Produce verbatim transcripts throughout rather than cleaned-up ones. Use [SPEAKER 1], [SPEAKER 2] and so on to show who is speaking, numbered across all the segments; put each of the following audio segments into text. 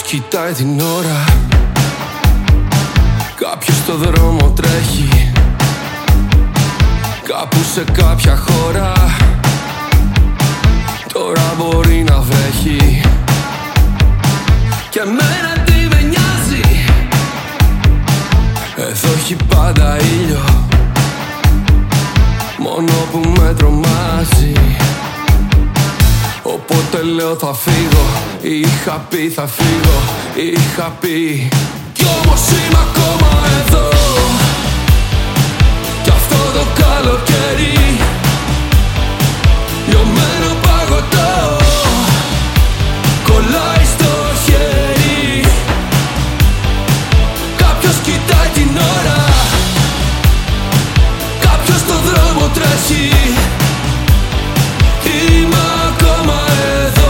[SPEAKER 1] κοιτάει την ώρα, κάποιος στο δρόμο τρέχει, κάπου σε κάποια χώρα, τώρα μπορεί να βρέχει. Και εμένα τι με νοιάζει, εδώ έχει πάντα ήλιο, μόνο που με τρομάζει. Οπότε λέω θα φύγω, είχα πει θα φύγω, είχα πει. Κι όμως είμαι ακόμα εδώ, κι αυτό το καλοκαίρι, λιωμένο παγωτό κολλάει στο χέρι. Κάποιος κοιτάει την ώρα, κάποιος στον δρόμο τρέχει, είμαι ακόμα εδώ.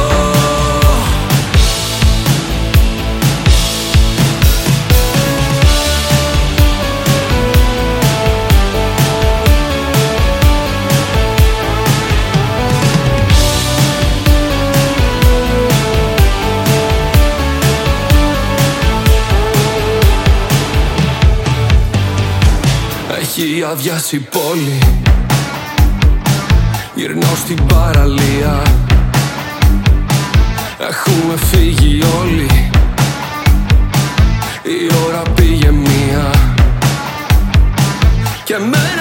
[SPEAKER 1] Έχει αδειάσει η πόλη, γυρνάω στην παραλία, έχουμε φύγει όλοι, η ώρα πήγε μία και εμένα